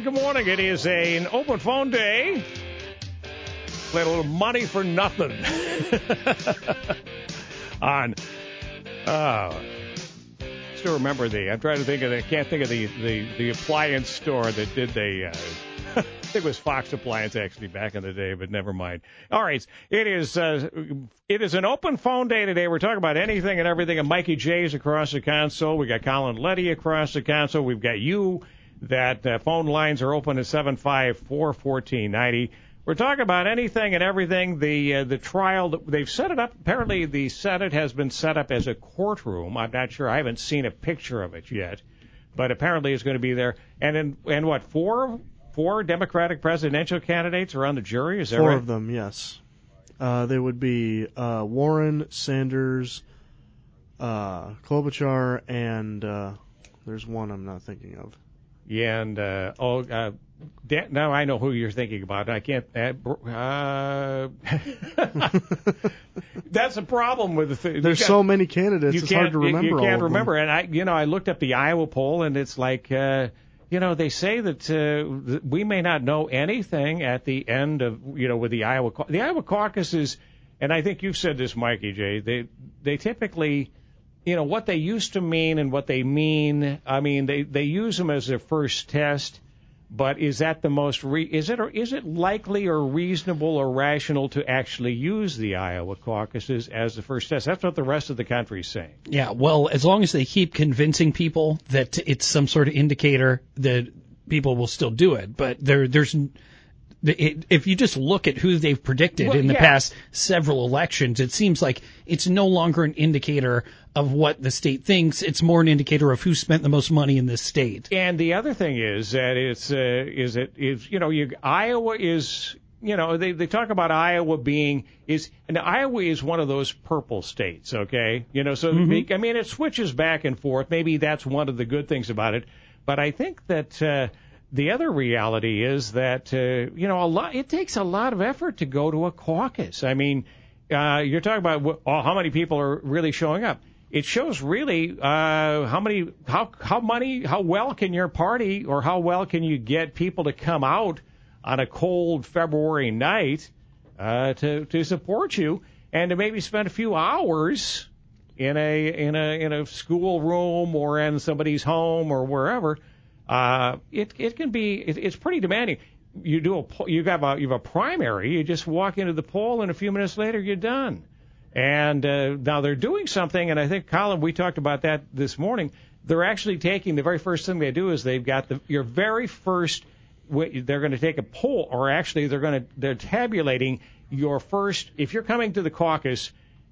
good morning. It is an open phone day. Play a little money for nothing on. Still remember I'm trying to think of can't think of the appliance store that did I think it was Fox Appliance actually back in the day, but never mind. All right, it is an open phone day today. We're talking about anything and everything. And Mikey J's across the console. We got Colin Letty across the console. We've got you. That phone lines are open at 754-1490. We're talking about anything and everything. The trial, they've set it up. Apparently, the Senate has been set up as a courtroom. I'm not sure. I haven't seen a picture of it yet, but apparently it's going to be there. And what, four Democratic presidential candidates are on the jury? Is that right? Four of them, yes. They would be Warren, Sanders, Klobuchar, and there's one I'm not thinking of. Yeah, and now I know who you're thinking about. I can't. That's a problem with the thing. There's so many candidates. It's hard to remember. You can't remember. Them. And I looked up the Iowa poll, and it's like, they say that we may not know anything at the end of, with the Iowa caucuses. And I think you've said this, Mikey J. They typically. What they used to mean and what they mean, I mean, they use them as their first test, but is that the most, is it likely or reasonable or rational to actually use the Iowa caucuses as the first test? That's what the rest of the country is saying. Yeah, well, as long as they keep convincing people that it's some sort of indicator that people will still do it, but if you just look at who they've predicted in the past several elections, it seems like it's no longer an indicator of what the state thinks. It's more an indicator of who spent the most money in this state. And the other thing is that Iowa is, they talk about Iowa and Iowa is one of those purple states, okay? Mm-hmm. I mean, it switches back and forth. Maybe that's one of the good things about it. But I think that, the other reality is that, it takes a lot of effort to go to a caucus. I mean, you're talking about how many people are really showing up. It shows really how well can your party or how well can you get people to come out on a cold February night to support you and to maybe spend a few hours in a school room or in somebody's home or wherever. It can be. It's pretty demanding. You have a primary. You just walk into the poll, and a few minutes later, you're done. And now they're doing something, and I think, Colin, we talked about that this morning. They're actually taking the very first thing they do is they've got your very first. They're going to take a poll, or actually they're tabulating your first. If you're coming to the caucus,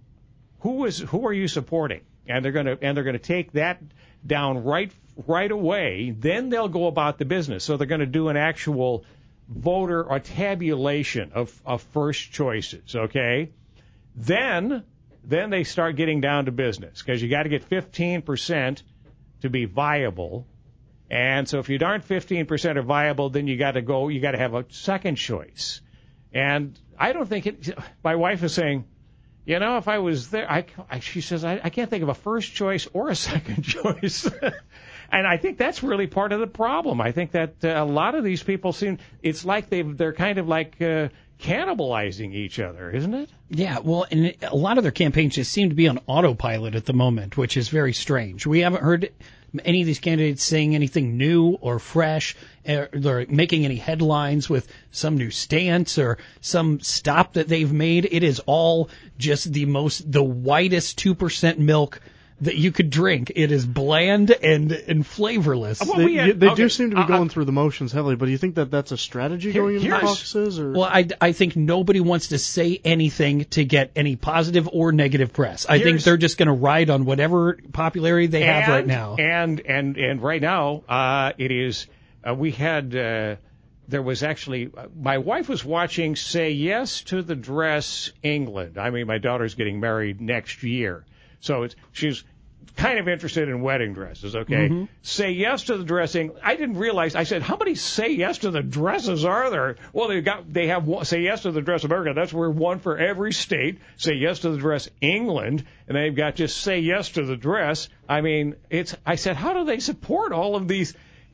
who are you supporting? And they're going to take that down right away. Then they'll go about the business. So they're going to do an actual voter or tabulation of first choices. Okay. Then they start getting down to business because you got to get 15% to be viable. And so if you aren't 15% are viable, then you got to have a second choice. And I don't think my wife is saying, if I was there, she says, I can't think of a first choice or a second choice. And I think that's really part of the problem. I think that a lot of these people it's like they're kind of like cannibalizing each other, isn't it? Yeah, well, and a lot of their campaigns just seem to be on autopilot at the moment, which is very strange. We haven't heard any of these candidates saying anything new or fresh. They're making any headlines with some new stance or some stop that they've made. It is all just the whitest 2% milk that you could drink. It is bland and flavorless. Well, they do seem to be going through the motions heavily, but do you think that that's a strategy going into the caucuses? Or? Well, I think nobody wants to say anything to get any positive or negative press. I think they're just going to ride on whatever popularity they have right now. And right now, it is, we had, there was actually, my wife was watching Say Yes to the Dress England. I mean, my daughter's getting married next year. So she's kind of interested in wedding dresses, okay? Mm-hmm. Say Yes to the Dressing. I didn't realize. I said, how many Say Yes to the Dresses are there? Well, they have one, Say Yes to the Dress America. That's where one for every state. Say Yes to the Dress England. And they've got just Say Yes to the Dress. I mean, I said, how do they support all of these?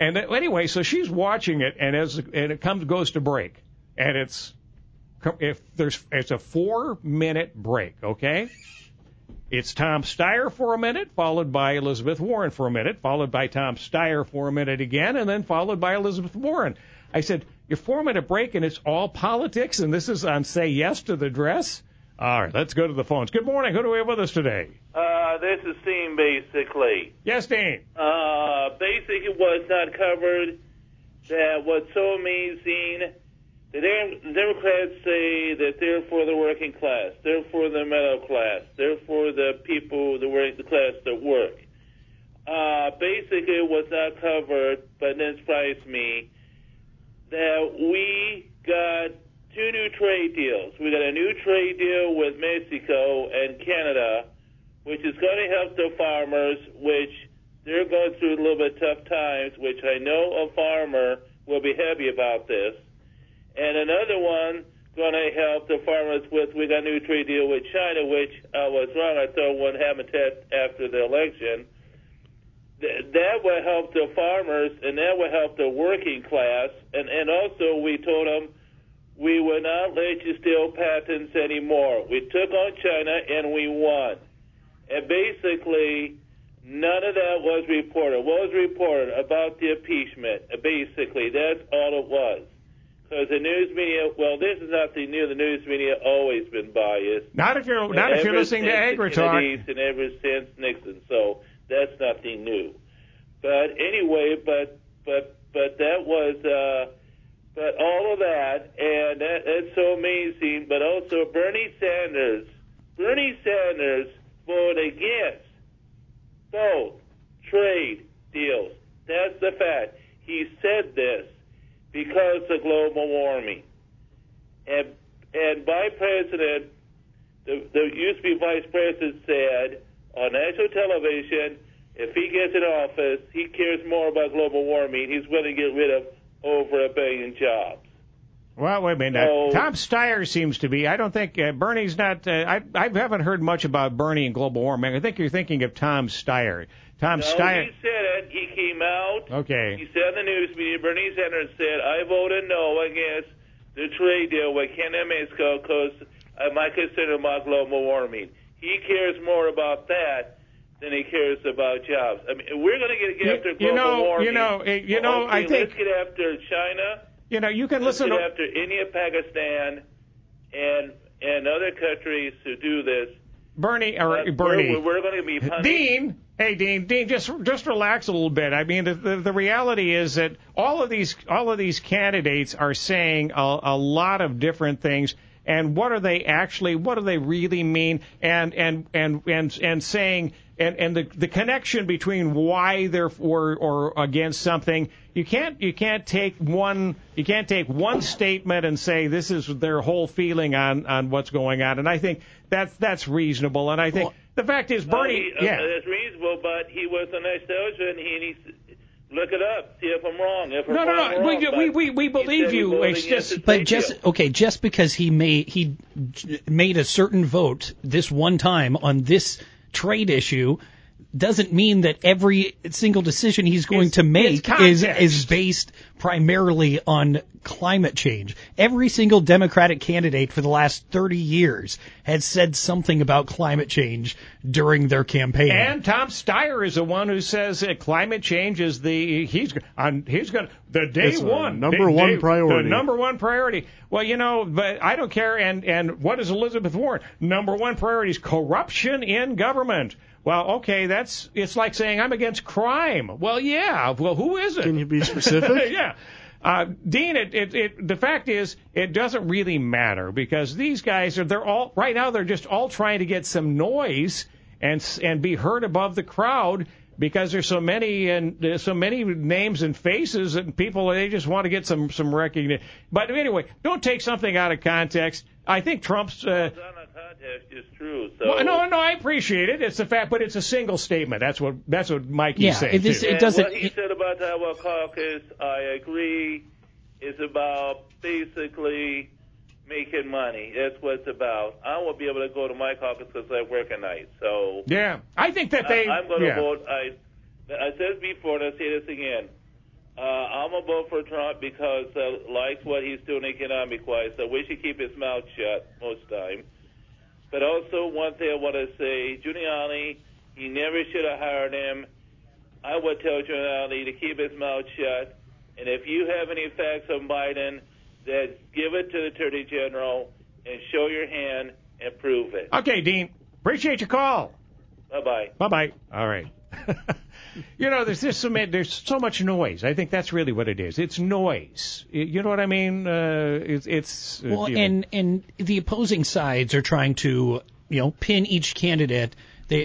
And anyway, so she's watching it, and it goes to break, and it's a 4-minute break, okay? It's Tom Steyer for a minute, followed by Elizabeth Warren for a minute, followed by Tom Steyer for a minute again, and then followed by Elizabeth Warren. I said, your 4-minute break, and it's all politics, and this is on Say Yes to the Dress? All right, let's go to the phones. Good morning. Who do we have with us today? This is Dean, basically. Yes, Dean. Basically, what's not covered, that what's so amazing, the Democrats say that they're for the working class, they're for the middle class, they're for the people, the working class that work. Basically, what's not covered, but it surprised me, that we got 2 new trade deals. We got a new trade deal with Mexico and Canada, which is going to help the farmers, which they're going through a little bit tough times, which I know a farmer will be happy about this. And another one going to help the farmers with, we got a new trade deal with China, which I was wrong. I thought one happened after the election. That will help the farmers, and that will help the working class. And also we told them we will not let you steal patents anymore. We took on China, and we won. And basically, none of that was reported. What was reported about the impeachment? Basically, that's all it was. Because the news media, well, this is nothing new. The news media always been biased. Not if you're listening to AgriTalk. And ever since Nixon, so that's nothing new. But anyway, but that was, but all of that, and that's so amazing. But also Bernie Sanders voted against both trade deals. That's the fact. He said this because of global warming. And Vice President, the used to be Vice President, said on national television, if he gets in office, he cares more about global warming. He's going to get rid of over 1 billion jobs. Well, wait a minute. Tom Steyer seems to be. I don't think Bernie's not. I haven't heard much about Bernie and global warming. I think you're thinking of Tom Steyer. Steyer. He said it. He came out. Okay. He said in the news media, Bernie Sanders said, I voted no against the trade deal with Canada and Mexico because I might consider about global warming. He cares more about that than he cares about jobs. I mean, we're going to get after global warming. I think. Let's get after China. You can listen to. Let's get after India, Pakistan, and other countries who do this. Bernie. We're going to be punished. Dean. Hey, Dean, just relax a little bit. I mean, the reality is that all of these candidates are saying a lot of different things. And what do they really mean? And saying and the connection between why they're for or against something. You can't take one statement and say this is their whole feeling on what's going on. And I think that's reasonable. And I think the fact is Bernie, that's reasonable, but he was a nice soldier, and he look it up, see if I'm wrong. No. We believe you. It's just because he made a certain vote this one time on this trade issue doesn't mean that every single decision he's going to make is based primarily on climate change. Every single Democratic candidate for the last 30 years has said something about climate change during their campaign. And Tom Steyer is the one who says that climate change is the number one priority. The number one priority. Well, but I don't care. And what is Elizabeth Warren? Number one priority is corruption in government. Well, okay, it's like saying I'm against crime. Well, yeah. Well, who is it? Can you be specific? Yeah. Dean, the fact is, it doesn't really matter because these guys they're just all trying to get some noise and be heard above the crowd because there's so many names and faces and people, they just want to get some recognition. But anyway, don't take something out of context. I think Trump's. Is true. So. Well, no, I appreciate it. It's a fact, but it's a single statement. That's what Mikey's saying. It doesn't. What he said about the Iowa caucus, I agree, is about basically making money. That's what it's about. I won't be able to go to my caucus because I work at night. So yeah, I think that I'm going to vote. I said it before, and I say this again. I'm going to vote for Trump because I like what he's doing economic-wise. I wish he'd keep his mouth shut most time. But also, one thing I want to say, Giuliani, he never should have hired him. I would tell Giuliani to keep his mouth shut. And if you have any facts on Biden, then give it to the Attorney General and show your hand and prove it. Okay, Dean. Appreciate your call. Bye-bye. Bye-bye. All right. There's so much noise. I think that's really what it is. It's noise. You know what I mean? It's well, and the opposing sides are trying to, pin each candidate. On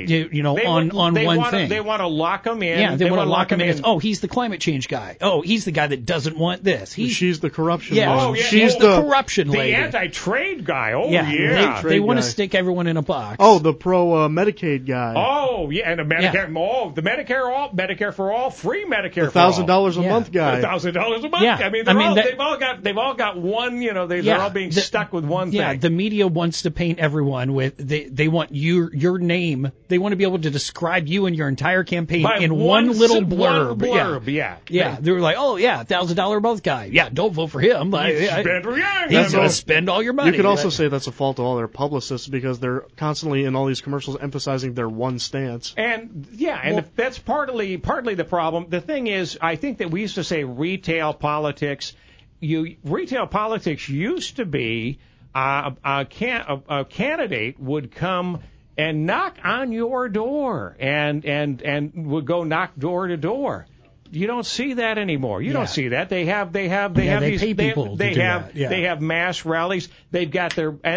one thing. They want to lock them in. Yeah, they want to lock them in. Oh, he's the climate change guy. Oh, he's the guy that doesn't want this. She's the corruption lady. Oh, yeah, she's the corruption lady. The anti-trade guy. Oh, yeah. They want to stick everyone in a box. Oh, the pro-Medicaid guy. Oh, yeah, and the Medicare. Yeah. Oh, the Medicare for all, free Medicare for all. $1,000 a month guy. $1,000 a month. Yeah. I mean, they've all got one. They're all being stuck with one thing. Yeah, the media wants to paint everyone with. They want your name. They want to be able to describe you and your entire campaign in one little blurb. Yeah. They were like, oh, yeah, $1,000 a month guy. Yeah, don't vote for him. He's going to spend all your money. You could also say that's a fault of all their publicists because they're constantly in all these commercials emphasizing their one stance. And that's partly the problem. The thing is, I think that we used to say retail politics. Retail politics used to be a candidate would come and knock on your door and would go knock door to door. You don't see that anymore. You don't see that. They have they these people. They have mass rallies. They've got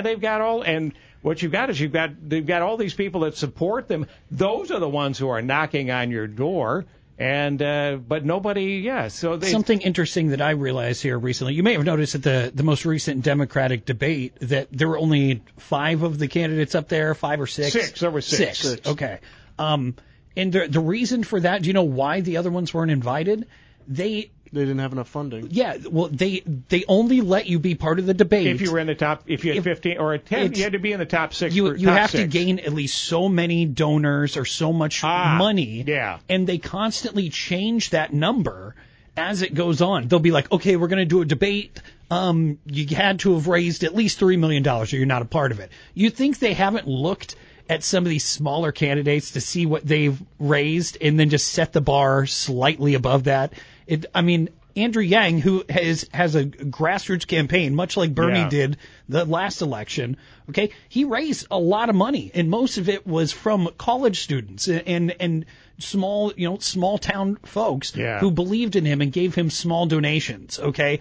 what you've got is they've got all these people that support them. Those are the ones who are knocking on your door. And but nobody, so something interesting that I realized here recently. You may have noticed at the most recent Democratic debate that there were only 5 of the candidates up there, 5 or 6. 6. There were 6. Okay. And the reason for that, do you know why the other ones weren't invited? They didn't have enough funding. Yeah, well, they only let you be part of the debate if you were in the top. If you had 15 or 10, you had to be in the top 6. You have to gain at least so many donors or so much money. Yeah, and they constantly change that number as it goes on. They'll be like, okay, we're going to do a debate. You had to have raised at least $3 million, or you're not a part of it. You think they haven't looked at some of these smaller candidates to see what they've raised and then just set the bar slightly above that? Andrew Yang, who has a grassroots campaign, much like Bernie did the last election, okay, he raised a lot of money, and most of it was from college students and small town folks who believed in him and gave him small donations, okay?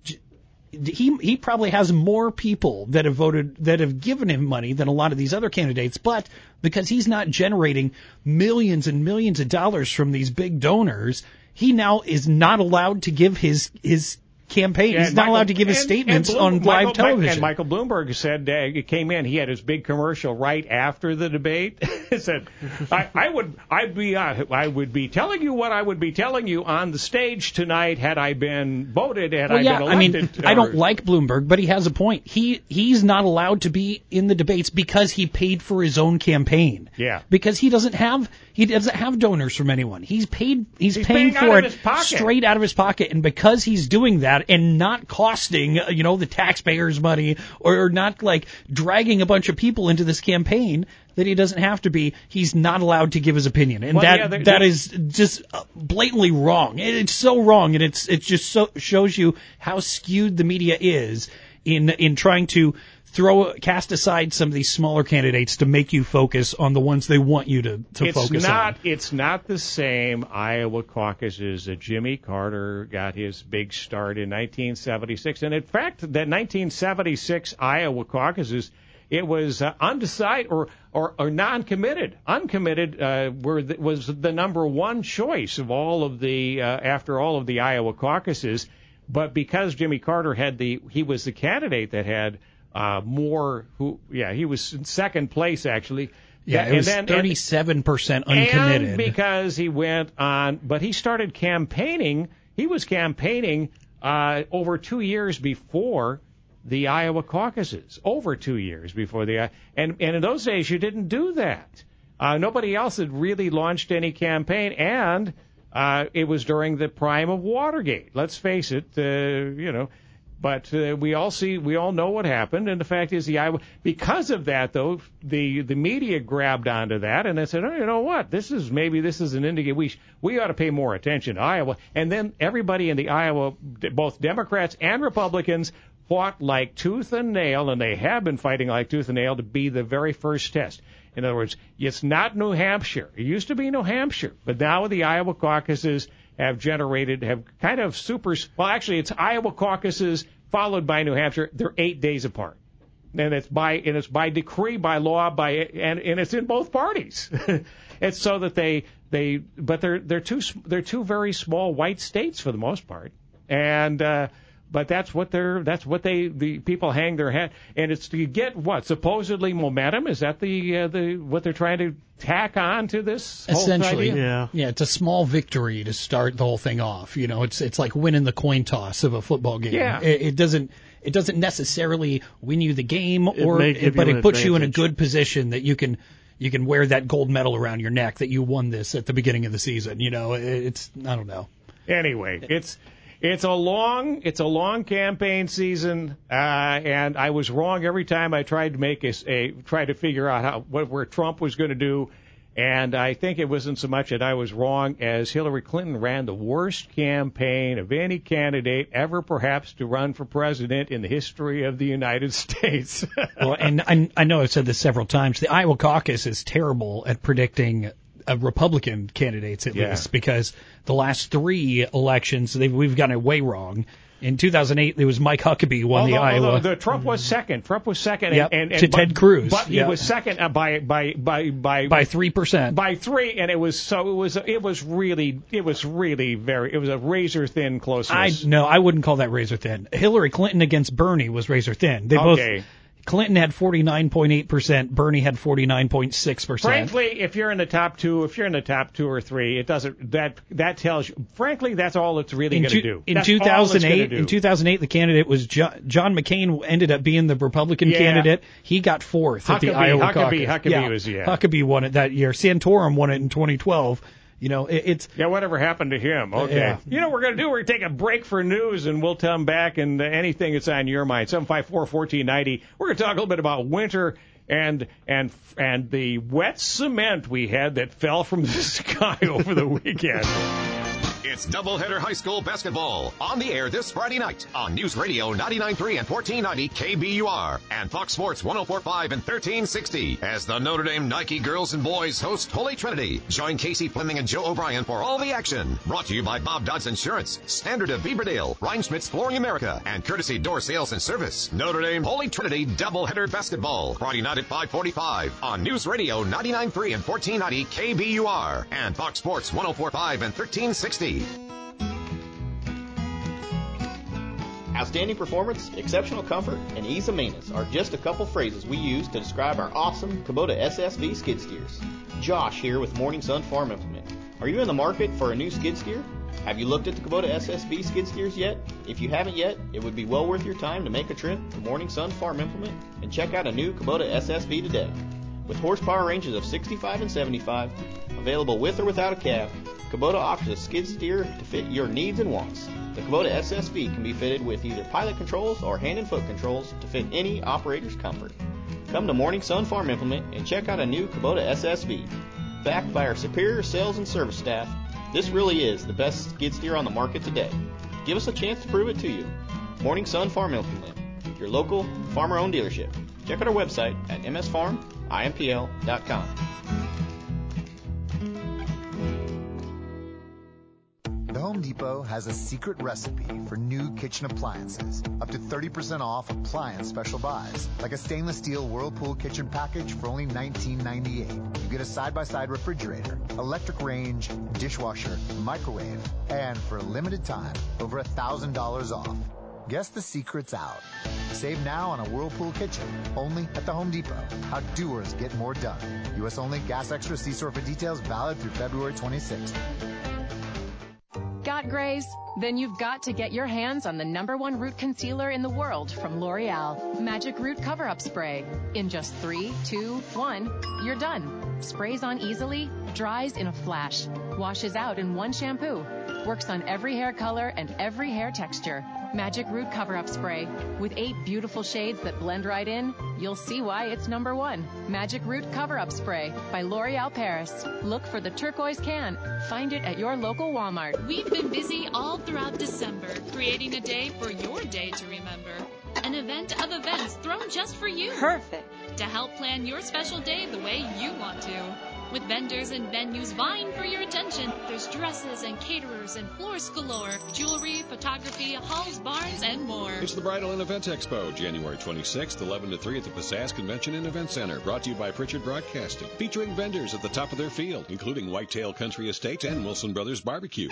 He probably has more people that have given him money than a lot of these other candidates, but because he's not generating millions and millions of dollars from these big donors, he now is not allowed to give his campaign. He's not allowed to give his statements on live television. And Michael Bloomberg said it came in. He had his big commercial right after the debate. He said, "I would be telling you what I would be telling you on the stage tonight had I been voted. Had I been elected." I don't like Bloomberg, but he has a point. He's not allowed to be in the debates because he paid for his own campaign. Yeah. Because he doesn't have donors from anyone. He's paying for it straight out of his pocket, and because he's doing that and not costing, the taxpayers' money or not like dragging a bunch of people into this campaign that he doesn't have to be, he's not allowed to give his opinion. And that is just blatantly wrong. It's so wrong, and it just so shows you how skewed the media is in trying to cast aside some of these smaller candidates to make you focus on the ones they want you to focus on. It's not the same Iowa caucuses that Jimmy Carter got his big start in 1976. And in fact, that 1976 Iowa caucuses, it was undecided or non-committed. Uncommitted was the number one choice of all of the after all of the Iowa caucuses. But because Jimmy Carter he was the candidate that had he was in second place actually. Yeah, it was 37% uncommitted. And because he went on, but he started campaigning. He was campaigning over 2 years before the Iowa caucuses. Over 2 years before and in those days you didn't do that. Nobody else had really launched any campaign, and It was during the prime of Watergate. Let's face it, But we all know what happened, and the fact is because of that, though, the media grabbed onto that, and they said, oh, you know what, this is an indication we ought to pay more attention to Iowa. And then everybody in the Iowa, both Democrats and Republicans, fought like tooth and nail, and they have been fighting like tooth and nail to be the very first test. In other words, it's not New Hampshire. It used to be New Hampshire, but now the Iowa caucuses have kind of actually it's Iowa caucuses followed by New Hampshire. They're 8 days apart. And it's by decree, by law, and it's in both parties. It's so that they're two very small white states for the most part. And but that's what the people hang their hat, and it's to get what supposedly momentum. Is that what they're trying to tack on to this whole essentially idea? Yeah, it's a small victory to start the whole thing off. It's like winning the coin toss of a football game. Yeah. It doesn't necessarily win you the game, but it puts you in a good position that you can wear that gold medal around your neck that you won this at the beginning of the season. It's I don't know. Anyway, It's a long campaign season, and I was wrong every time I tried to try to figure out where Trump was going to do, and I think it wasn't so much that I was wrong as Hillary Clinton ran the worst campaign of any candidate ever, perhaps, to run for president in the history of the United States. Well, and I know I've said this several times. The Iowa caucus is terrible at predicting Republican candidates, at least, because the last three elections we've gotten it way wrong. In 2008, there was Mike Huckabee won the Iowa. Trump was second. Yep, to Ted Cruz. But he was second by 3%. By 3, and it was a razor thin closeness. I wouldn't call that razor thin. Hillary Clinton against Bernie was razor thin. Clinton had 49.8%. Bernie had 49.6%. Frankly, if you're in the top two or three, it doesn't. That tells you. Frankly, that's all it's really going to do. In 2008, the candidate was John McCain. Ended up being the Republican candidate. He got fourth at the Iowa caucus. Huckabee won it that year. Santorum won it in 2012. Whatever happened to him? Okay. Yeah. You know what we're going to do? We're going to take a break for news, and we'll come back and anything that's on your mind. 754-1490. We're going to talk a little bit about winter and the wet cement we had that fell from the sky over the weekend. It's Doubleheader High School basketball on the air this Friday night on News Radio 99.3 and 1490 KBUR and Fox Sports 104.5 and 1360 as the Notre Dame Nike girls and boys host Holy Trinity. Join Casey Fleming and Joe O'Brien for all the action. Brought to you by Bob Dodds Insurance, Standard of Beaverdale, Reinschmidt's Flooring America, and Courtesy Door Sales and Service. Notre Dame Holy Trinity Doubleheader Basketball Friday night at 5:45 on News Radio 99.3 and 1490 KBUR and Fox Sports 104.5 and 1360. Outstanding performance, exceptional comfort, and ease of maintenance are just a couple phrases we use to describe our awesome Kubota SSV skid steers. Josh here with Morning Sun Farm Implement. Are you in the market for a new skid steer? Have you looked at the Kubota SSV skid steers yet? If you haven't yet, it would be well worth your time to make a trip to Morning Sun Farm Implement and check out a new Kubota SSV today. With horsepower ranges of 65 and 75, available with or without a cab, Kubota offers a skid steer to fit your needs and wants. The Kubota SSV can be fitted with either pilot controls or hand and foot controls to fit any operator's comfort. Come to Morning Sun Farm Implement and check out a new Kubota SSV. Backed by our superior sales and service staff, this really is the best skid steer on the market today. Give us a chance to prove it to you. Morning Sun Farm Implement, your local farmer-owned dealership. Check out our website at msfarmimpl.com. The Home Depot has a secret recipe for new kitchen appliances. Up to 30% off appliance special buys. Like a stainless steel Whirlpool kitchen package for only $19.98. You get a side-by-side refrigerator, electric range, dishwasher, microwave, and for a limited time, over $1,000 off. Guess the secret's out. Save now on a Whirlpool kitchen, only at the Home Depot. How doers get more done. U.S. only. Gas Extra. See store for details. Valid through February 26th. Got grays? Then you've got to get your hands on the #1 root concealer in the world from L'Oreal. Magic Root Cover-Up Spray. In just 3, 2, 1, you're done. Sprays on easily, Dries in a flash. Washes out in one shampoo. Works on every hair color and every hair texture. Magic Root Cover-Up Spray. With 8 beautiful shades that blend right in, you'll see why it's number 1. Magic Root Cover-Up Spray by L'Oreal Paris. Look for the turquoise can. Find it at your local Walmart. We've been busy all throughout December, creating a day for your day to remember. An event of events thrown just for you. Perfect. To help plan your special day the way you want to. With vendors and venues vying for your attention, there's dresses and caterers and floors galore, jewelry, photography, halls, barns, and more. It's the Bridal and Event Expo, January 26th, 11 to 3 at the Passaic Convention and Event Center, brought to you by Pritchard Broadcasting, featuring vendors at the top of their field, including Whitetail Country Estates and Wilson Brothers Barbecue.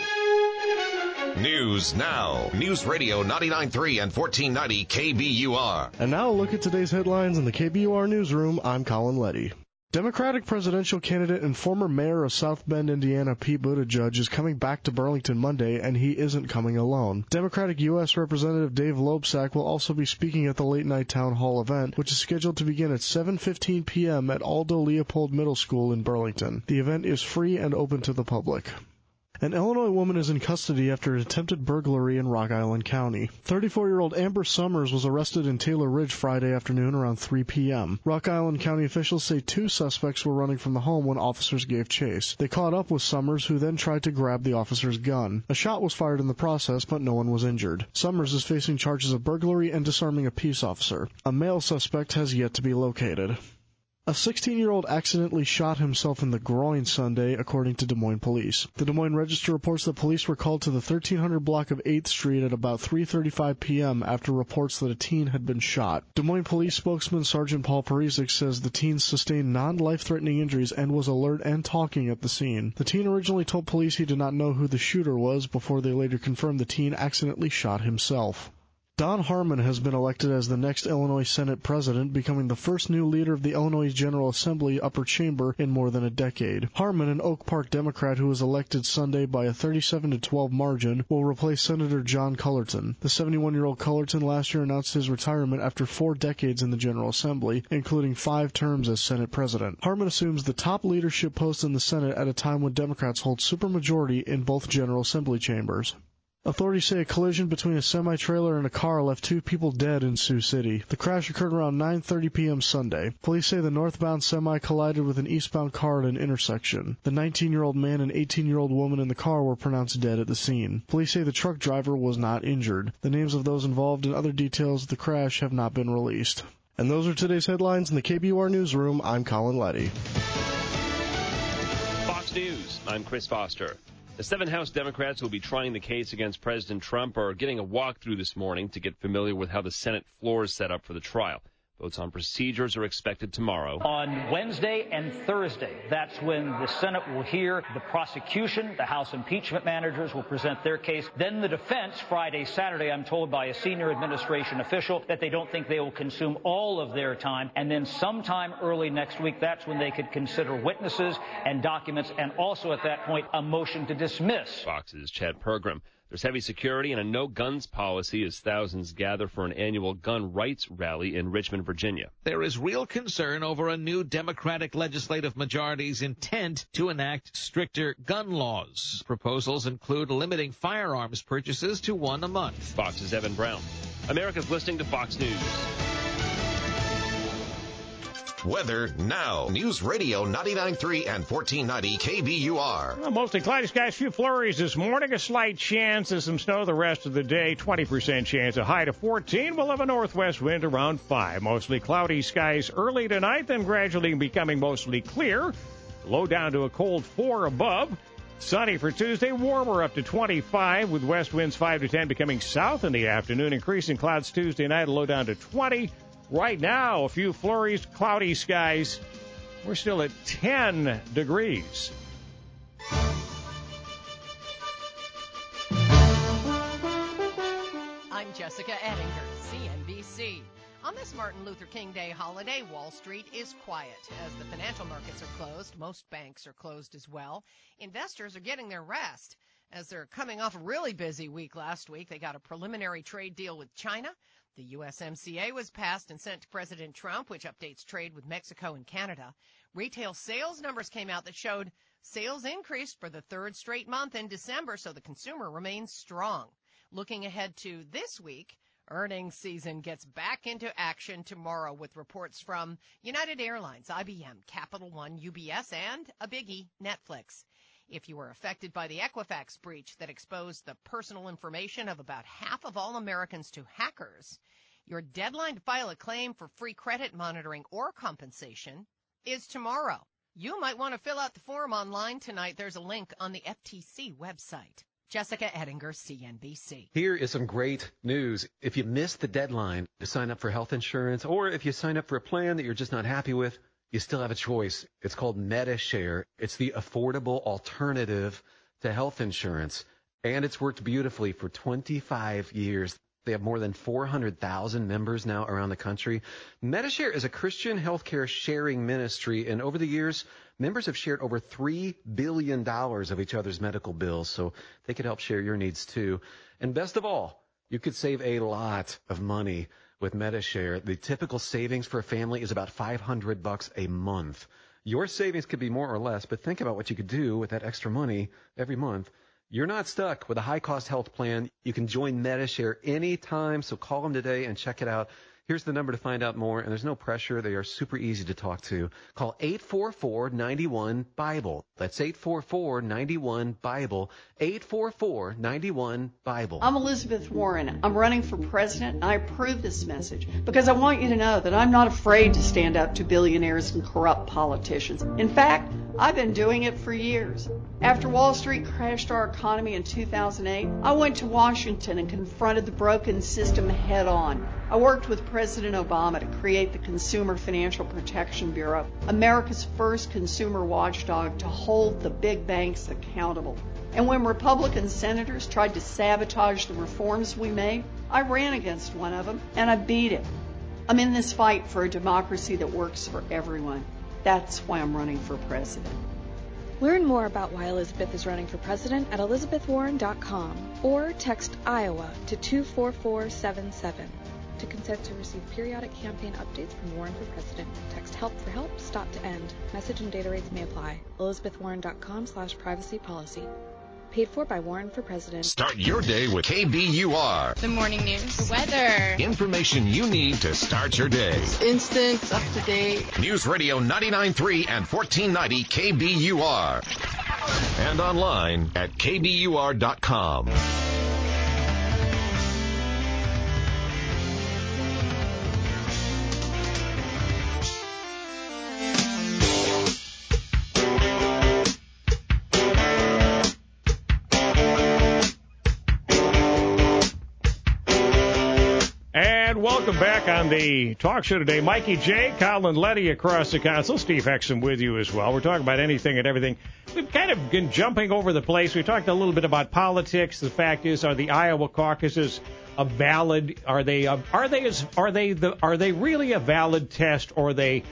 News now. News Radio 99.3 and 1490 KBUR. And now a look at today's headlines in the KBUR newsroom. I'm Colin Letty. Democratic presidential candidate and former mayor of South Bend, Indiana, Pete Buttigieg, is coming back to Burlington Monday, and he isn't coming alone. Democratic U.S. Representative Dave Loebsack will also be speaking at the late-night town hall event, which is scheduled to begin at 7:15 p.m. at Aldo Leopold Middle School in Burlington. The event is free and open to the public. An Illinois woman is in custody after an attempted burglary in Rock Island County. 34-year-old Amber Summers was arrested in Taylor Ridge Friday afternoon around 3 p.m. Rock Island County officials say 2 suspects were running from the home when officers gave chase. They caught up with Summers, who then tried to grab the officer's gun. A shot was fired in the process, but no one was injured. Summers is facing charges of burglary and disarming a peace officer. A male suspect has yet to be located. A 16-year-old accidentally shot himself in the groin Sunday, according to Des Moines police. The Des Moines Register reports that police were called to the 1300 block of 8th Street at about 3:35 p.m. after reports that a teen had been shot. Des Moines police spokesman Sergeant Paul Parisic says the teen sustained non-life-threatening injuries and was alert and talking at the scene. The teen originally told police he did not know who the shooter was before they later confirmed the teen accidentally shot himself. Don Harmon has been elected as the next Illinois Senate president, becoming the first new leader of the Illinois General Assembly upper chamber in more than a decade. Harmon, an Oak Park Democrat who was elected Sunday by a 37-12 margin, will replace Senator John Cullerton. The 71-year-old Cullerton last year announced his retirement after 4 decades in the General Assembly, including 5 terms as Senate president. Harmon assumes the top leadership post in the Senate at a time when Democrats hold supermajority in both General Assembly chambers. Authorities say a collision between a semi-trailer and a car left 2 people dead in Sioux City. The crash occurred around 9:30 p.m. Sunday. Police say the northbound semi collided with an eastbound car at an intersection. The 19-year-old man and 18-year-old woman in the car were pronounced dead at the scene. Police say the truck driver was not injured. The names of those involved and other details of the crash have not been released. And those are today's headlines in the KBUR Newsroom. I'm Colin Letty. Fox News, I'm Chris Foster. The 7 House Democrats who will be trying the case against President Trump are getting a walkthrough this morning to get familiar with how the Senate floor is set up for the trial. Votes on procedures are expected tomorrow. On Wednesday and Thursday, that's when the Senate will hear the prosecution. The House impeachment managers will present their case. Then the defense, Friday, Saturday, I'm told by a senior administration official that they don't think they will consume all of their time. And then sometime early next week, that's when they could consider witnesses and documents, and also at that point, a motion to dismiss. Fox's Chad Pergram. There's heavy security and a no-guns policy as thousands gather for an annual gun rights rally in Richmond, Virginia. There is real concern over a new Democratic legislative majority's intent to enact stricter gun laws. Proposals include limiting firearms purchases to 1 a month. Fox's Evan Brown. America's listening to Fox News. Weather now. News Radio 99.3 and 1490 KBUR. Well, mostly cloudy skies, few flurries this morning, a slight chance of some snow the rest of the day, 20% chance, a high to 14. We'll have a northwest wind around 5. Mostly cloudy skies early tonight, then gradually becoming mostly clear. Low down to a cold 4 above. Sunny for Tuesday, warmer up to 25 with west winds 5 to 10 becoming south in the afternoon. Increasing clouds Tuesday night, low down to 20. Right now, a few flurries, cloudy skies. We're still at 10 degrees. I'm Jessica Ettinger, CNBC. On this Martin Luther King Day holiday, Wall Street is quiet. As the financial markets are closed, most banks are closed as well. Investors are getting their rest as they're coming off a really busy week last week. They got a preliminary trade deal with China. The USMCA was passed and sent to President Trump, which updates trade with Mexico and Canada. Retail sales numbers came out that showed Sales increased for the third straight month in December, so the consumer remains strong. Looking ahead to this week, earnings season gets back into action tomorrow with reports from United Airlines, IBM, Capital One, UBS, and a biggie, Netflix. If you were affected by the Equifax breach that exposed the personal information of about half of all Americans to hackers, your deadline to file a claim for free credit monitoring or compensation is tomorrow. You might want to fill out the form online tonight. There's a link on the FTC website. Jessica Ettinger, CNBC. Here is some great news. If you missed the deadline to sign up for health insurance, or if you sign up for a plan that you're just not happy with, you still have a choice. It's called MediShare. It's the affordable alternative to health insurance, and it's worked beautifully for 25 years. They have more than 400,000 members now around the country. MediShare is a Christian healthcare sharing ministry, and over the years, members have shared over $3 billion of each other's medical bills, so they could help share your needs too. And best of all, you could save a lot of money with MediShare. The typical savings for a family is about $500 a month. Your savings could be more or less, but think about what you could do with that extra money every month. You're not stuck with a high-cost health plan. You can join MediShare anytime, so call them today and check it out. Here's the number to find out more, and there's no pressure. They are super easy to talk to. Call 844-91-BIBLE. That's 844-91-BIBLE. 844-91-BIBLE. I'm Elizabeth Warren. I'm running for president, and I approve this message because I want you to know that I'm not afraid to stand up to billionaires and corrupt politicians. In fact, I've been doing it for years. After Wall Street crashed our economy in 2008, I went to Washington and confronted the broken system head on. I worked with President Obama to create the Consumer Financial Protection Bureau, America's first consumer watchdog to hold the big banks accountable. And when Republican senators tried to sabotage the reforms we made, I ran against one of them and I beat him. I'm in this fight for a democracy that works for everyone. That's why I'm running for president. Learn more about why Elizabeth is running for president at elizabethwarren.com or text Iowa to 24477. To consent to receive periodic campaign updates from Warren for President. Text HELP for help, stop to end. Message and data rates may apply. elizabethwarren.com/privacy policy. Paid for by Warren for President. Start your day with KBUR. The morning news, the weather, Information you need to start your day. it's instant, it's up to date. News Radio 99.3 and 1490 KBUR. And online at KBUR.com. Welcome back on the talk show today. Mikey J, Colin Letty across the console, Steve Hexum with you as well. We're talking about anything and everything. We've kind of been jumping over the place. We talked a little bit about politics. The fact is, are the Iowa caucuses a valid? Are they really a valid test, or have the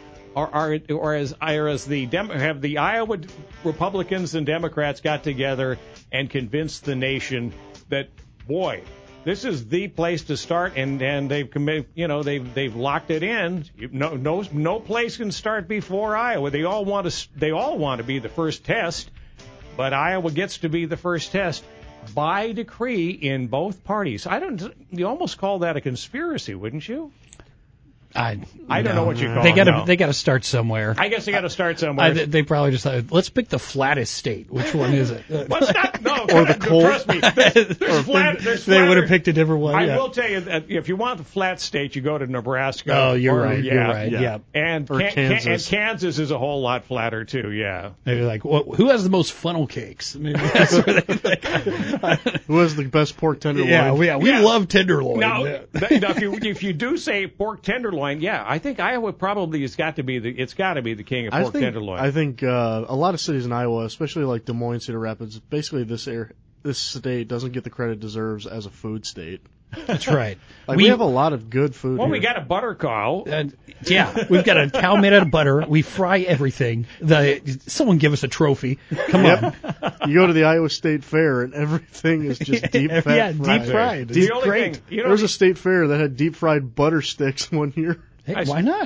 Iowa Republicans and Democrats got together and convinced the nation that, boy, this is the place to start, and they've they've locked it in. No place can start before Iowa. They all want to be the first test, but Iowa gets to be the first test by decree in both parties. You almost call that a conspiracy, wouldn't you? I don't know what you call they it. They got to start somewhere. I guess they got to start somewhere. They probably just thought, let's pick the flattest state. Which one is it? Or the cold. Trust me, there's flatter. They would have picked a different one. I will tell you that if you want the flat state, you go to Nebraska. Oh, you're right. Yeah. And Kansas. And Kansas is a whole lot flatter too. Yeah. Maybe like, who has the most funnel cakes? Maybe that's where they who has the best pork tenderloin? Yeah, we love tenderloin. Now, if you do say pork tenderloin, I think Iowa probably has got to be the king of pork tenderloin. I think a lot of cities in Iowa, especially like Des Moines, Cedar Rapids, basically this state doesn't get the credit it deserves as a food state. That's right. We have a lot of good food. Well, here. we got a butter cow. We've got a cow made out of butter. We fry everything. Someone give us a trophy. Come on. You go to the Iowa State Fair and everything is just deep fried. Deep fried. The It's only great. thing, There was a state fair that had deep fried butter sticks one year. Hey, why not?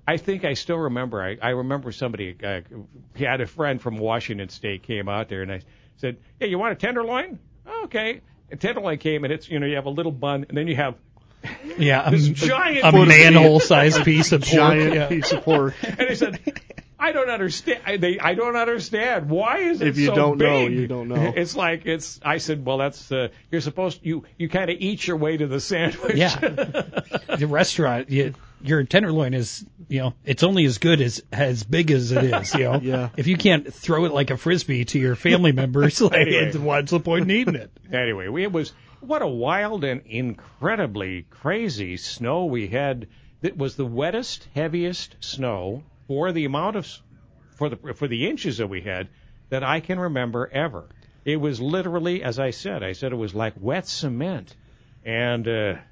I think I still remember. I remember somebody. He had a friend from Washington State came out there, and I said, "Hey, you want a tenderloin?" Oh, okay. A tenderloin came, and it's you have a little bun, and then you have this giant manhole-sized piece of pork. Giant piece of pork. And I said, I don't understand. I don't understand. Why is it if you so don't big? know, you don't know. It's like I said, well, that's you're supposed you kind of eat your way to the sandwich. Yeah. The restaurant, your tenderloin is it's only as good as big as it is. Yeah. If you can't throw it like a frisbee to your family members, what's the point in eating it? Anyway, what a wild and incredibly crazy snow we had. It was the wettest, heaviest snow for the amount of for the inches that we had that I can remember ever. It was literally, as I said it was like wet cement, and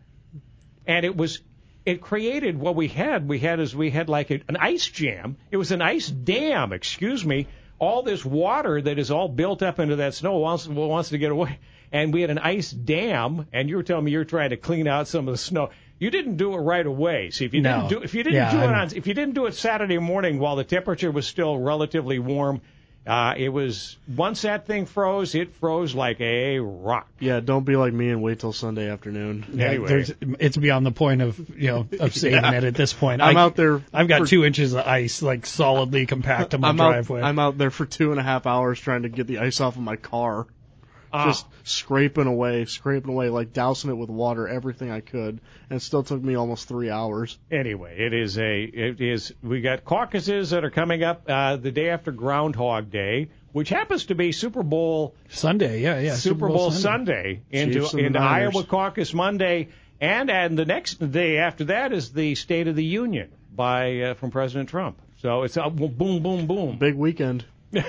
it created what we had. We had like an ice jam. It was an ice dam. Excuse me. All this water that is all built up into that snow wants to get away. And we had an ice dam, and you were telling me you're trying to clean out some of the snow. You didn't do it right away. See, if you didn't do it Saturday morning while the temperature was still relatively warm, it was once that thing froze, it froze like a rock. Yeah, don't be like me and wait till Sunday afternoon. Yeah, anyway, it's beyond the point of of saving it at this point. I'm out there. I've got 2 inches of ice like solidly compact on my driveway. I'm out there for 2.5 hours trying to get the ice off of my car. Just scraping away, like dousing it with water, everything I could, and it still took me almost 3 hours. Anyway, we got caucuses that are coming up the day after Groundhog Day, which happens to be Super Bowl Sunday, yeah. Super Bowl Sunday into Iowa Caucus Monday, and the next day after that is the State of the Union from President Trump. So it's a boom, boom, boom. Big weekend.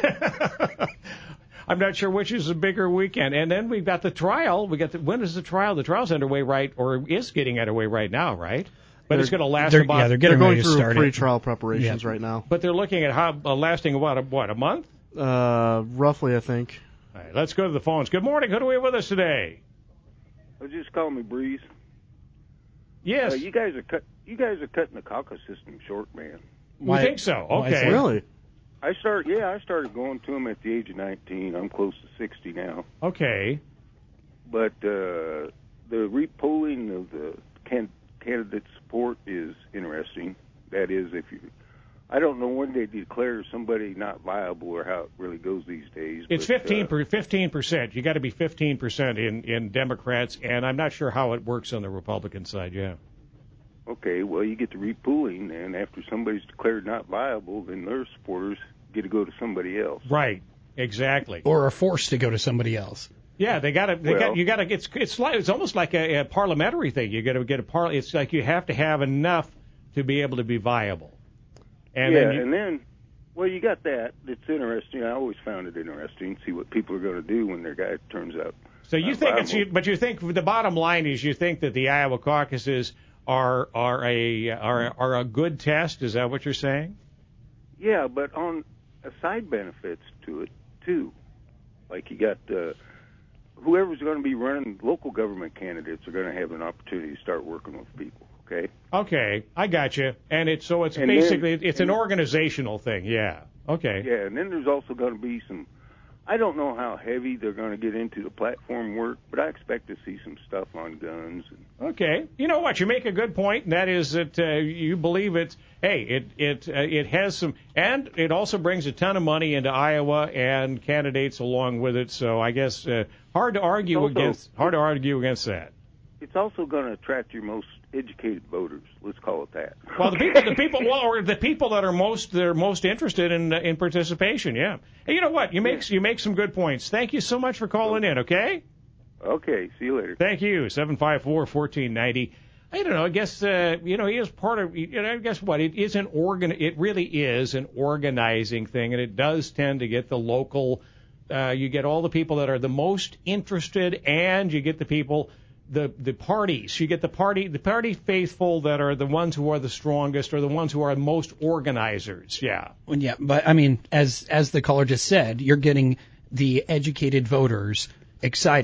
I'm not sure which is a bigger weekend. And then we've got the trial. When is the trial? The trial's underway is getting underway right now, right? But it's going to last about. Yeah, they're going through pre-trial preparations right now. But they're looking at lasting about a month? Roughly, I think. All right, let's go to the phones. Good morning. Who do we have with us today? Just call me Breeze. Yes. You guys are cutting the caucus system short, man. We think so. Okay. Really? I started going to them at the age of 19. I'm close to 60 now. Okay. But the repolling of the candidate support is interesting. That is, I don't know when they declare somebody not viable or how it really goes these days. It's 15%. You got to be 15% in Democrats, and I'm not sure how it works on the Republican side. Yeah. Okay, well, you get the repooling, and after somebody's declared not viable, then their supporters get to go to somebody else. Right, exactly. Or are forced to go to somebody else. Yeah, it's almost like a parliamentary thing. You got to get it's like you have to have enough to be able to be viable. And then you got that. It's interesting. I always found it interesting to see what people are going to do when their guy turns out. So you think but you think the bottom line is you think that the Iowa caucuses are a good test? Is that what you're saying? Yeah, but on side benefits to it too. Like you got whoever's going to be running local government candidates are going to have an opportunity to start working with people. Okay. Okay, I got you. And it's basically an organizational thing. Yeah. Okay. Yeah, and then there's also going to be some. I don't know how heavy they're going to get into the platform work, but I expect to see some stuff on guns. Okay. You know what? You make a good point, and that is that you believe it has some, and it also brings a ton of money into Iowa and candidates along with it. So I guess hard to argue against that. It's also going to attract your most educated voters. Let's call it that. Well, the people that are most interested in participation. Yeah. Hey, you know what? You make some good points. Thank you so much for calling in. Okay. Okay. See you later. Thank you. 754-1490. I don't know. I guess he is part of. I guess what it is It really is an organizing thing, and it does tend to get the local. You get all the people that are the most interested, and you get the people. The parties. You get the party faithful that are the ones who are the strongest or the ones who are most organizers. Yeah. Yeah, but I mean, as the caller just said, you're getting the educated voters excited.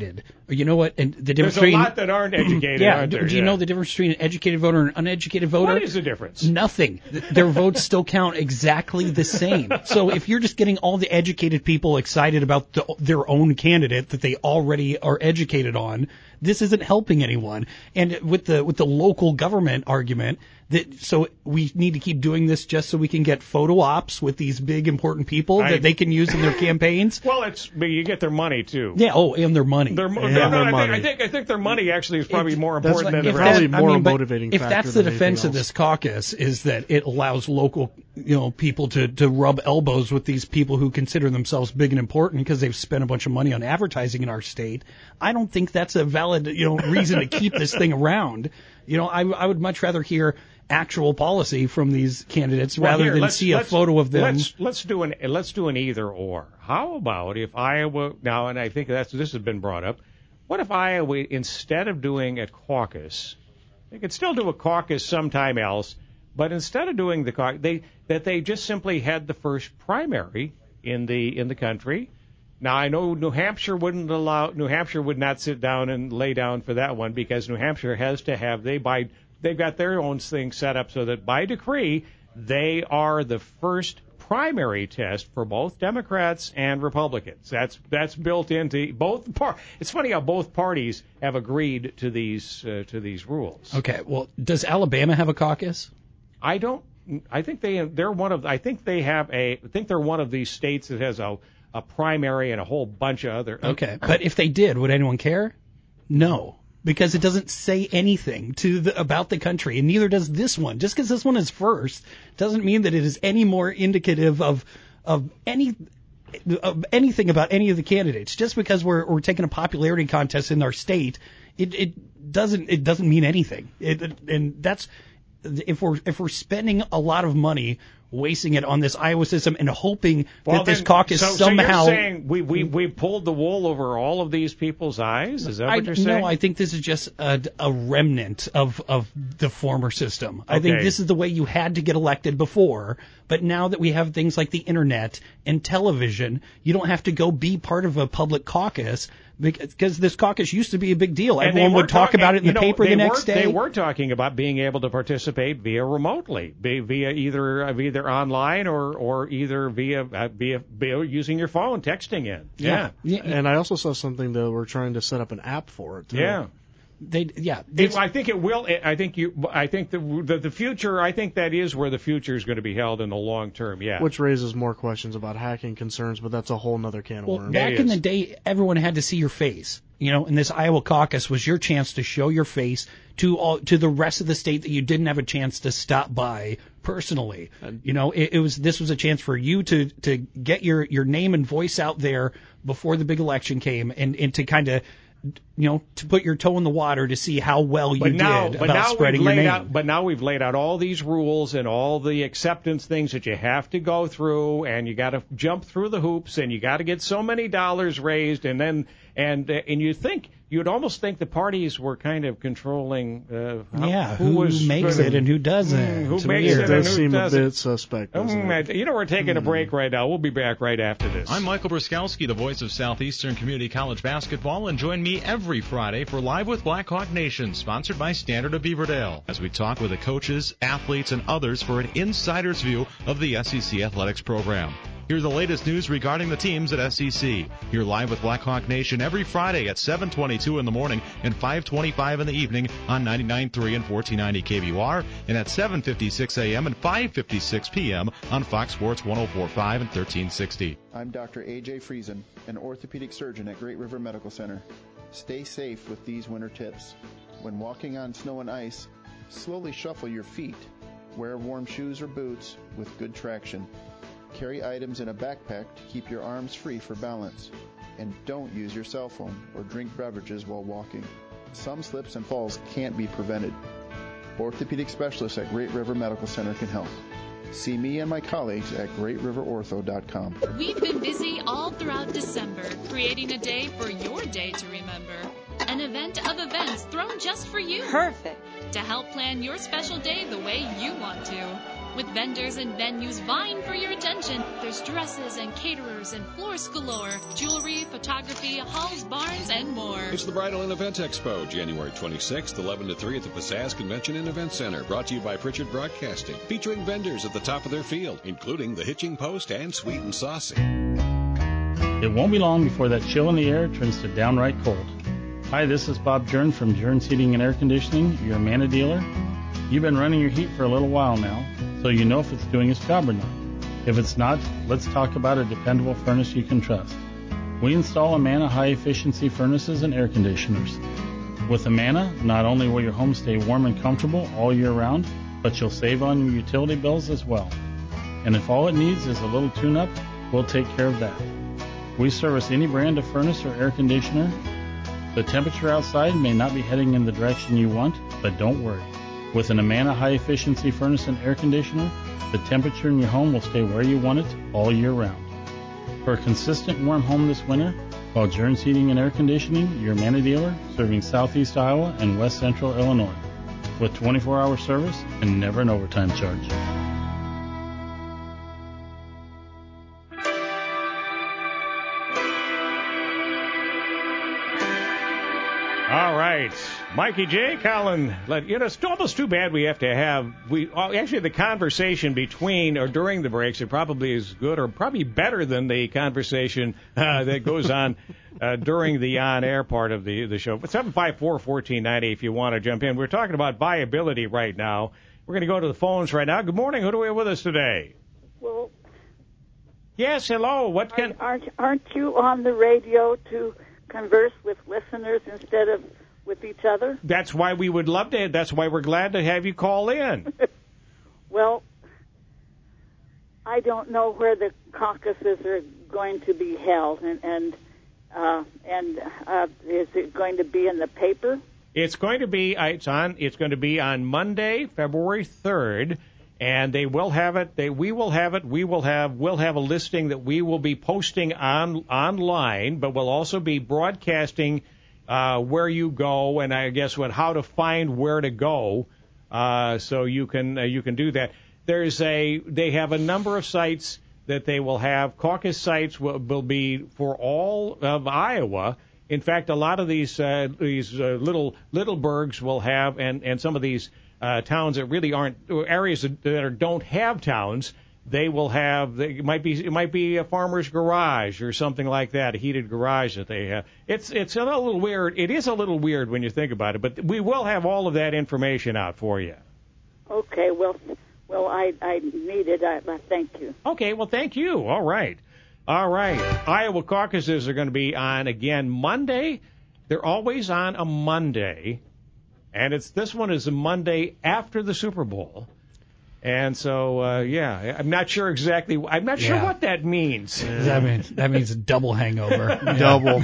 You know what? And the difference There's a lot that aren't educated, aren't there? Do you know the difference between an educated voter and an uneducated voter? What is the difference? Nothing. Their votes still count exactly the same. So if you're just getting all the educated people excited about their own candidate that they already are educated on, this isn't helping anyone. And with the local government argument, so we need to keep doing this just so we can get photo ops with these big important people that they can use in their campaigns. Well, but you get their money too. Yeah. Oh, and their money. I think their money actually is probably more important than the rest. Probably more motivating. If that's the defense of this caucus, is that it allows local, people to rub elbows with these people who consider themselves big and important because they've spent a bunch of money on advertising in our state. I don't think that's a valid, reason to keep this thing around. I would much rather hear actual policy from these candidates rather than see a photo of them. Let's do an either or. How about if Iowa now, and I think this has been brought up. What if Iowa, instead of doing a caucus, they could still do a caucus sometime else, but instead of doing the caucus, they just simply had the first primary in the country. Now I know New Hampshire would not sit down and lay down for that one because New Hampshire has to have they've got their own thing set up so that by decree they are the first primary test for both Democrats and Republicans. That's built into both parties. It's funny how both parties have agreed to these rules. Okay, well, does Alabama have a caucus? I think they're one of these states that has a primary and a whole bunch of other. Okay, but if they did, would anyone care? No. Because it doesn't say anything about the country, and neither does this one. Just because this one is first doesn't mean that it is any more indicative of anything about any of the candidates. Just because we're taking a popularity contest in our state, it doesn't mean anything. And that's if we're spending a lot of money wasting it on this Iowa system and hoping that this caucus somehow. So you're saying we pulled the wool over all of these people's eyes? Is that what you're saying? No, I think this is just a remnant of the former system. I think this is the way you had to get elected before, but now that we have things like the internet and television, you don't have to go be part of a public caucus. Because this caucus used to be a big deal. Everyone would talk about it in the paper the next day. They were talking about being able to participate via remotely, via either online or either via using your phone, texting in. Yeah. And I also saw something that we're trying to set up an app for it too. Yeah. I think it will. I think the future. I think that is where the future is going to be held in the long term. Yeah. Which raises more questions about hacking concerns, but that's a whole nother can of worms. Back in the day, everyone had to see your face. And this Iowa caucus was your chance to show your face to the rest of the state that you didn't have a chance to stop by personally. This was a chance for you to get your name and voice out there before the big election came and to kind of. To put your toe in the water to see how well you did about spreading your name. But now we've laid out all these rules and all the acceptance things that you have to go through, and you got to jump through the hoops, and you got to get so many dollars raised, and you'd almost think the parties were kind of controlling. Who makes it and who doesn't? Who makes it does seem a bit suspect. We're taking a break right now. We'll be back right after this. I'm Michael Bruskowski, the voice of Southeastern Community College basketball, and join me every Friday for Live with Blackhawk Nation, sponsored by Standard of Beaverdale, as we talk with the coaches, athletes, and others for an insider's view of the SEC athletics program. Hear the latest news regarding the teams at SEC. Hear Live with Blackhawk Nation every Friday at 7:22 in the morning and 5:25 in the evening on 99.3 and 1490 KBUR, and at 7:56 a.m. and 5:56 p.m. on Fox Sports 104.5 and 1360. I'm Dr. A.J. Friesen, an orthopedic surgeon at Great River Medical Center. Stay safe with these winter tips. When walking on snow and ice, slowly shuffle your feet. Wear warm shoes or boots with good traction. Carry items in a backpack to keep your arms free for balance. And don't use your cell phone or drink beverages while walking. Some slips and falls can't be prevented. Orthopedic specialists at Great River Medical Center can help. See me and my colleagues at GreatRiverOrtho.com. We've been busy all throughout December, creating a day for your day to remember. An event of events thrown just for you. Perfect. To help plan your special day the way you want to. With vendors and venues vying for your attention, there's dresses and caterers and floors galore, jewelry, photography, halls, barns, and more. It's the Bridal and Event Expo, January 26th, 11 to 3 at the Passaic Convention and Event Center. Brought to you by Pritchard Broadcasting. Featuring vendors at the top of their field, including the Hitching Post and Sweet and Saucy. It won't be long before that chill in the air turns to downright cold. Hi, this is Bob Jern from Jern's Heating and Air Conditioning, your Amana dealer. You've been running your heat for a little while now, so you know if it's doing its job or not. If it's not, let's talk about a dependable furnace you can trust. We install Amana high-efficiency furnaces and air conditioners. With Amana, not only will your home stay warm and comfortable all year round, but you'll save on your utility bills as well. And if all it needs is a little tune-up, we'll take care of that. We service any brand of furnace or air conditioner. The temperature outside may not be heading in the direction you want, but don't worry. With an Amana high-efficiency furnace and air conditioner, the temperature in your home will stay where you want it all year round. For a consistent warm home this winter, call Jern's Heating and Air Conditioning, your Amana dealer, serving Southeast Iowa and West Central Illinois, with 24-hour service and never an overtime charge. All right, Mikey J. Colin. It's almost too bad we have to have actually the conversation between or during the breaks are probably as good or probably better than the conversation that goes on during the on-air part of the show. But 754-1490 if you want to jump in. We're talking about viability right now. We're going to go to the phones right now. Good morning. Who do we have with us today? Well, yes, hello. Aren't you on the radio to converse with listeners instead of with each other? That's why we would love to. That's why we're glad to have you call in. Well, I don't know where the caucuses are going to be held, and is it going to be in the paper? It's going to be. It's going to be on Monday, February 3rd. And they will have it. We will have it. We'll have a listing that we will be posting online, but we'll also be broadcasting where you go, and I guess how to find where to go, so you can do that. They have a number of sites that they will have. Caucus sites will be for all of Iowa. In fact, a lot of these little burgs will have, and some of these towns that really aren't areas that don't have towns, they will have. It might be a farmer's garage or something like that, a heated garage that they have. It's a little weird. It is a little weird when you think about it, but we will have all of that information out for you. Okay. Well, I need it. I thank you. Okay. Well, thank you. All right. Iowa caucuses are going to be on again Monday. They're always on a Monday. And this one is a Monday after the Super Bowl. And so, I'm not sure exactly. I'm not sure what that means. That means a double hangover. Double.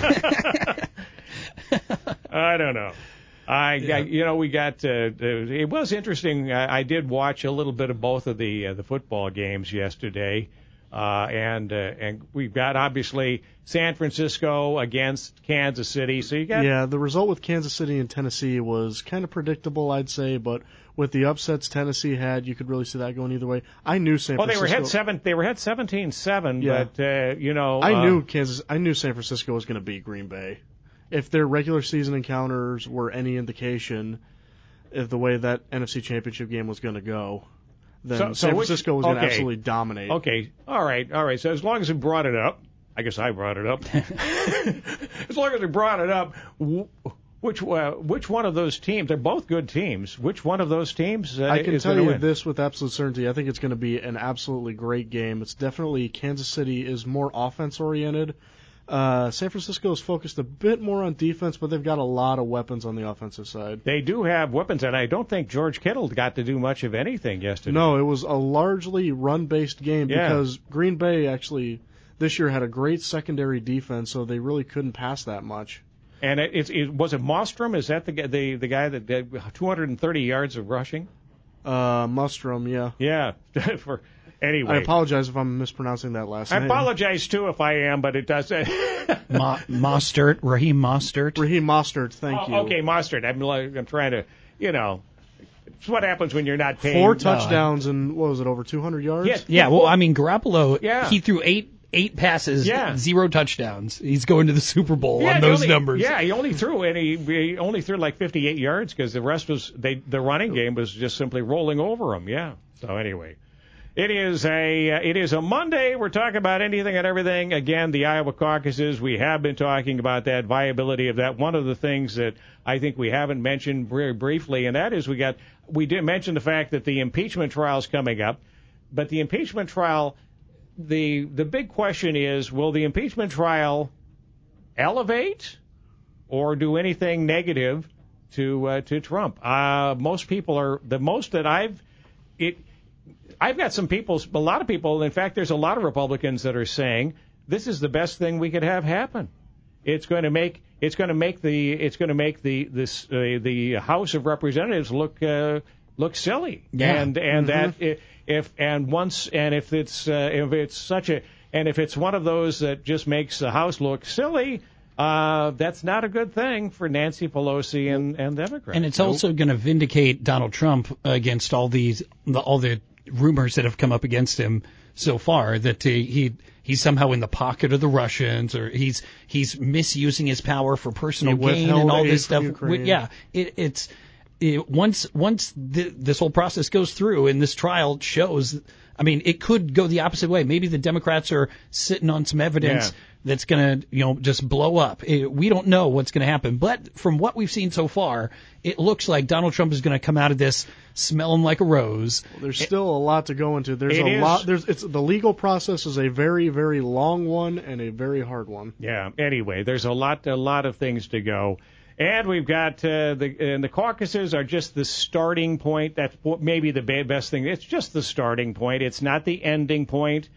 I don't know. We got. It was interesting. I did watch a little bit of both of the football games yesterday. And we've got obviously San Francisco against Kansas City. So you got the result with Kansas City and Tennessee was kind of predictable, I'd say, but with the upsets Tennessee had, you could really see that going either way. I knew San Francisco. They were ahead 17-7, but I knew San Francisco was going to beat Green Bay. If their regular season encounters were any indication of the way that NFC Championship game was going to go, then San Francisco was going to absolutely dominate. Okay. All right. So as long as it brought it up, I guess I brought it up. As long as it brought it up, which one of those teams? They're both good teams. Which one of those teams I can is tell you win? this with absolute certainty. I think it's going to be an absolutely great game. It's definitely Kansas City is more offense-oriented. San Francisco is focused a bit more on defense, but they've got a lot of weapons on the offensive side. They do have weapons, and I don't think George Kittle got to do much of anything yesterday. No, it was a largely run-based game because Green Bay actually this year had a great secondary defense, so they really couldn't pass that much. And was it Mostrom? Is that the guy that did 230 yards of rushing? Mostrom, yeah. Yeah. Anyway, I apologize if I'm mispronouncing that last name. I apologize too if I am, but it does. Mostert, Raheem Mostert. Raheem Mostert, thank you. Okay, Mostert. I'm trying to, It's what happens when you're not paying. 4 touchdowns and what was it, over 200 yards? Yeah. Well, I mean, Garoppolo. Yeah. He threw eight passes, 0 touchdowns. He's going to the Super Bowl on those numbers. Yeah, he only threw he only threw like 58 yards because the rest was the running game was just simply rolling over him. Yeah. So anyway. It is a Monday. We're talking about anything and everything. Again, the Iowa caucuses. We have been talking about that viability of that. One of the things that I think we haven't mentioned very briefly, and that is we did mention the fact that the impeachment trial is coming up, but the impeachment trial, the big question is, will the impeachment trial elevate or do anything negative to Trump? Most people are the most that I've got some people, a lot of people, in fact, there's a lot of Republicans that are saying this is the best thing we could have happen. It's going to make the House of Representatives look silly. Yeah. And that if it's one of those that just makes the House look silly, that's not a good thing for Nancy Pelosi and Democrats. And it's also going to vindicate Donald Trump against all the rumors that have come up against him so far, that he's somehow in the pocket of the Russians, or he's misusing his power for personal gain and all this stuff. Yeah, once this whole process goes through and this trial shows, I mean, it could go the opposite way. Maybe the Democrats are sitting on some evidence that's going to, just blow up. We don't know what's going to happen. But from what we've seen so far, it looks like Donald Trump is going to come out of this smelling like a rose. Well, there's still a lot to go into. The legal process is a very, very long one and a very hard one. Yeah. Anyway, there's a lot of things to go. And we've got the caucuses are just the starting point. That's maybe the best thing. It's just the starting point. It's not the ending point.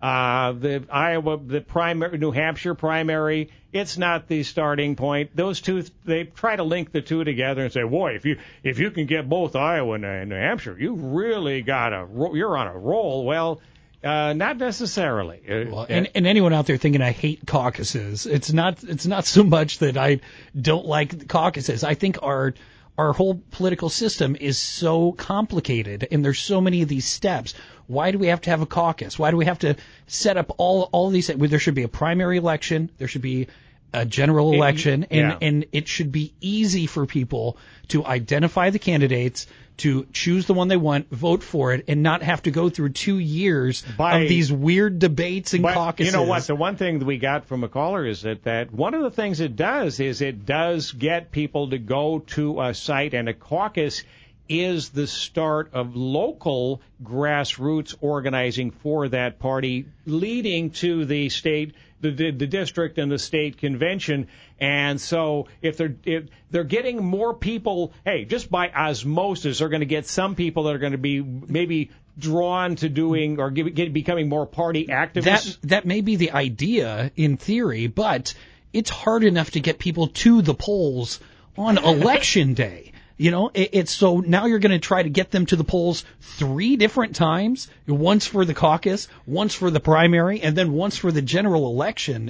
The primary, New Hampshire primary, it's not the starting point. Those two, they try to link the two together and say, boy, if you can get both Iowa and New Hampshire, you really you're on a roll. Well, not necessarily. And anyone out there thinking I hate caucuses, it's not so much that I don't like caucuses. I think our whole political system is so complicated, and there's so many of these steps. Why do we have to have a caucus? Why do we have to set up all these? There should be a primary election. There should be a general election, and it should be easy for people to identify the candidates, to choose the one they want, vote for it, and not have to go through 2 years of these weird debates and caucuses. You know what? The one thing that we got from a caller is that one of the things it does is it does get people to go to a site, and a caucus is the start of local grassroots organizing for that party, leading to the state, the district and the state convention. And so if they're getting more people, just by osmosis, they're going to get some people that are going to be maybe drawn to doing or becoming more party activists. That may be the idea in theory, but it's hard enough to get people to the polls on election day. It's so now you're going to try to get them to the polls 3 different times, once for the caucus, once for the primary, and then once for the general election.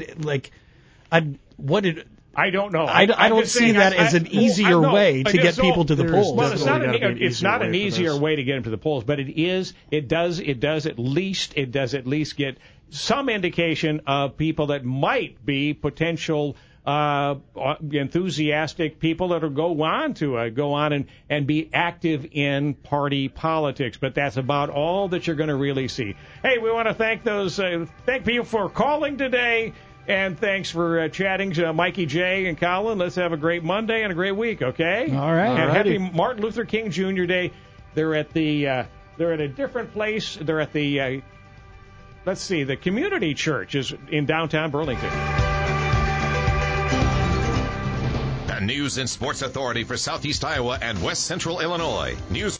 I don't know. I don't see that as an easier way to get people to the polls. Well, it's not an easier way to get them to the polls, but it does at least get some indication of people that might be potential enthusiastic people that will go on and be active in party politics. But that's about all that you're going to really see. Hey, we want to thank people for calling today, and thanks for chatting, Mikey J and Colin. Let's have a great Monday and a great week, okay? All right. And happy Martin Luther King Jr. Day. They're at a different place. They're at the the Community Church is in downtown Burlington. The News and Sports Authority for Southeast Iowa and West Central Illinois. News